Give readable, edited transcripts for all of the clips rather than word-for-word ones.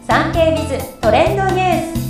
産経ビズトレンドニュー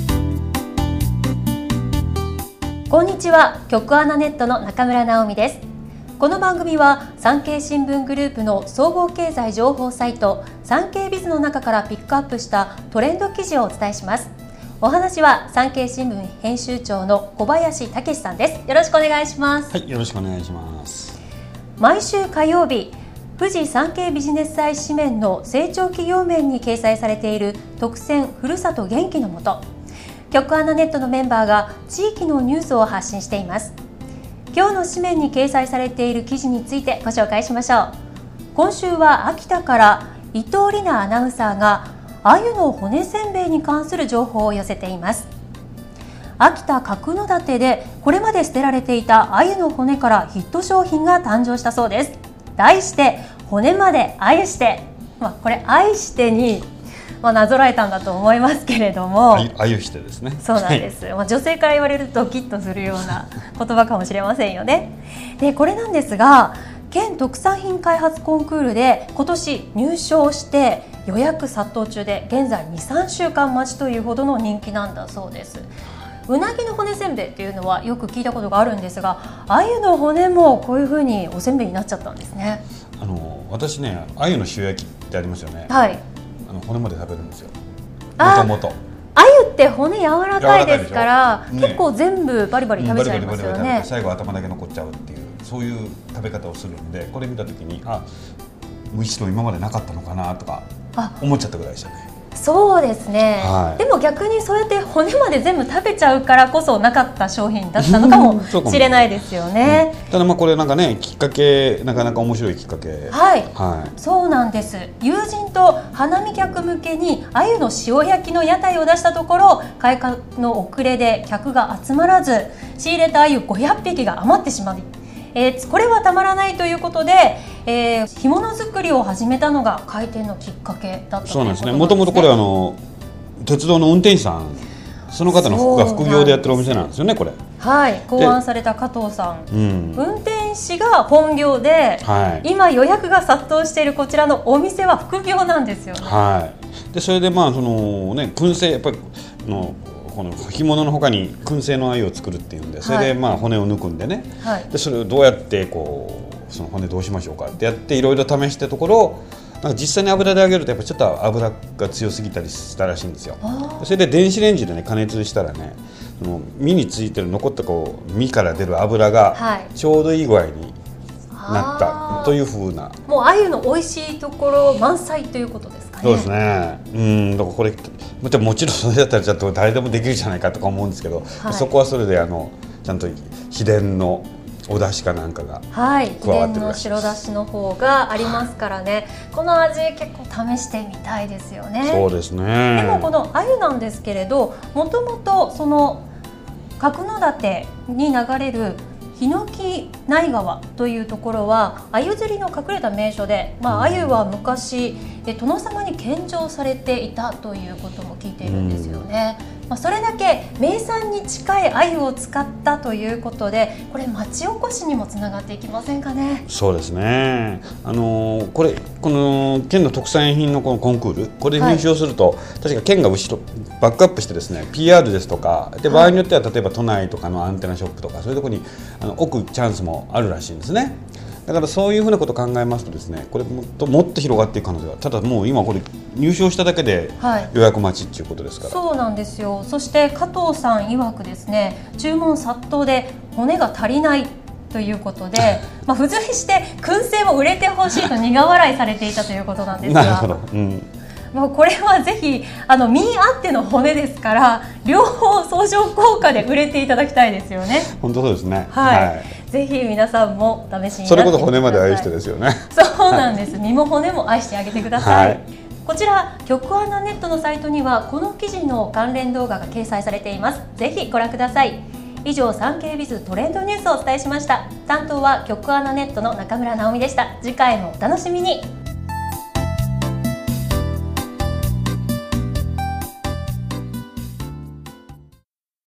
ス。こんにちは、局アナネットの中村直美です。この番組は産経新聞グループの総合経済情報サイト産経ビズの中からピックアップしたトレンド記事をお伝えします。お話は産経新聞編集長の小林武さんです。よろしくお願いします。 はい、よろしくお願いします。 毎週火曜日、富士産経ビジネス祭紙面の成長企業面に掲載されている特選ふるさと元気のもと、局アナネットのメンバーが地域のニュースを発信しています。今日の紙面に掲載されている記事についてご紹介しましょう。今週は秋田から伊藤里奈アナウンサーが鮎の骨せんべいに関する情報を寄せています。秋田角館でこれまで捨てられていた鮎の骨からヒット商品が誕生したそうです。題して骨まで鮎して、これ愛してになぞらえたんだと思いますけれども、 鮎してですね。 そうなんです、女性から言われるとドキッとするような言葉かもしれませんよね。でこれなんですが、県特産品開発コンクールで今年入賞して予約殺到中で、現在 2,3 週間待ちというほどの人気なんだそうです。うなぎの骨せんべいっていうのはよく聞いたことがあるんですが、鮎の骨もこういう風におせんべいになっちゃったんですね。 私ね、鮎の塩焼きってありますよね。 はい、 骨まで食べるんですよ。もともと鮎って骨柔らかいですから、結構全部バリバリ食べちゃいますよね。 最後頭だけ残っちゃうっていう、そういう食べ方をするんで、これ見た時にむしろ今までなかったのかなとか思っちゃったぐらいでしたね。 そうですね、 はい、 でも逆にそうやって骨まで全部食べちゃうからこそなかった商品だったのかもしれないですよね。 ただこれなんかね、きっかけなかなか面白いきっかけ。 はい、そうなんです。友人と花見客向けに鮎の塩焼きの屋台を出したところ、開花の遅れで客が集まらず、仕入れた鮎500匹が余ってしまい、これはたまらないということで、干物作りを始めたのが開店のきっかけだったということですね。 そうなんですね。もともとこれ鉄道の運転手さん、その方の副業でやってるお店なんですよね、これ。 はい、考案された加藤さん、運転士が本業で、今予約が殺到しているこちらのお店は副業なんですよね。 でそれで燻製、やっぱりこの干物の他に燻製の鮎を作るっていうんで、それで骨を抜くんでね、でそれをどうやってその骨どうしましょうかってやっていろいろ試したところ、実際に油で揚げるとやっぱちょっと油が強すぎたりしたらしいんですよ。それで電子レンジで加熱したらね、その身についてる残った身から出る油がちょうどいい具合になったというふうな、 もう鮎の美味しいところ満載ということですかね。 そうですね。だからこれもちろんそれだったらちょっと誰でもできるじゃないかとか思うんですけど、そこはそれでちゃんと秘伝のお出汁かなんかが加わってるらしいです。秘伝の白だしの方がありますからね、この味結構試してみたいですよね。 そうですね。 でもこの鮎なんですけれど、もともとその角館に流れる日の木内川というところは鮎釣りの隠れた名所で、鮎は昔殿様に献上されていたということも聞いているんですよね。それだけ名産に近い鮎を使ったということで、これ町おこしにもつながっていきませんかね。 そうですね。この県の特産品のこのコンクール、これ入賞すると、確か県が後ろバックアップしてですね、 PR ですとかで、場合によっては例えば都内とかのアンテナショップとか、そういうところに置くチャンスもあるらしいんですね。だからそういうふうなことを考えますとですね、これもっと広がっていく可能性が、ただもう今これ入賞しただけで予約待ちっていうことですから。 そうなんですよ。そして加藤さん曰くですね、注文殺到で骨が足りないということで付随して燻製も売れてほしいと苦笑いされていたということなんですが、 なるほど、 これはぜひ身あっての骨ですから、両方相乗効果で売れていただきたいですよね。 本当そうですね。 ぜひ皆さんも試しになってみてください。 それこそ骨まで愛してですよね。 そうなんです。身も骨も愛してあげてください。こちら局アナネットのサイトにはこの記事の関連動画が掲載されています。ぜひご覧ください。以上、産経ビズトレンドニュースをお伝えしました。担当は局アナネットの中村直美でした。次回もお楽しみに。